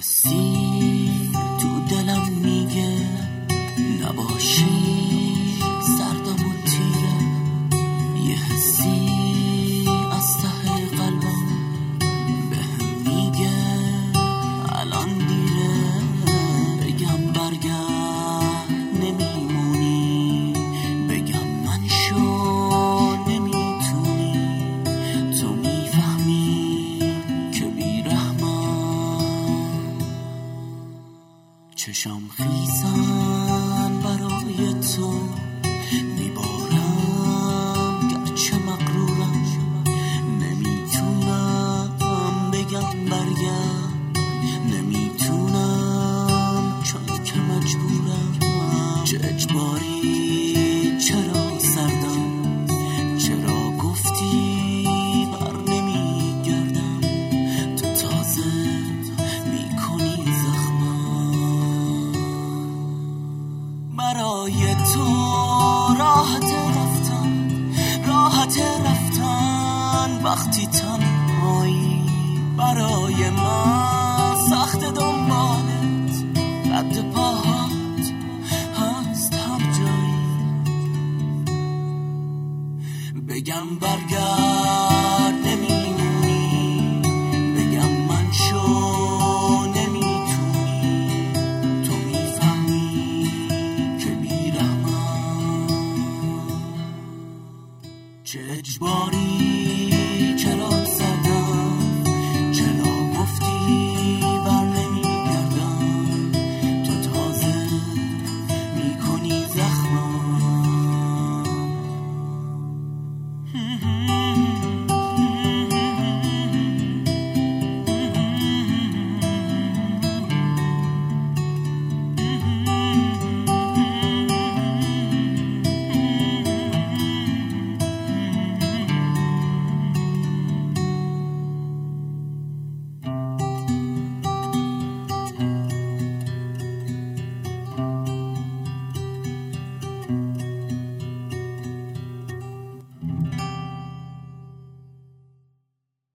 حسی تو دلم میگه نباشی سردم و تیره، یه حسی از ته قلبم بهم میگه الان دیره. بگم برگرد نمیمونی، بگم من شو نمیتونی، تو میفهمی که بیرحمم. چشم خیزن برای تو میبارم گرچه مغرورم، نمیتونم بگم برگرد، نمیتونم چون که مجبورم. چه اجباری، چرا سردم، چرا گفتی بر نمیگردم، تو تازه میکنی زخمم. برای تو راحت رفتن وقتی تنهایی، برای من سخت دنبالت، رد پاهات هست هر جایی. بگم برگرد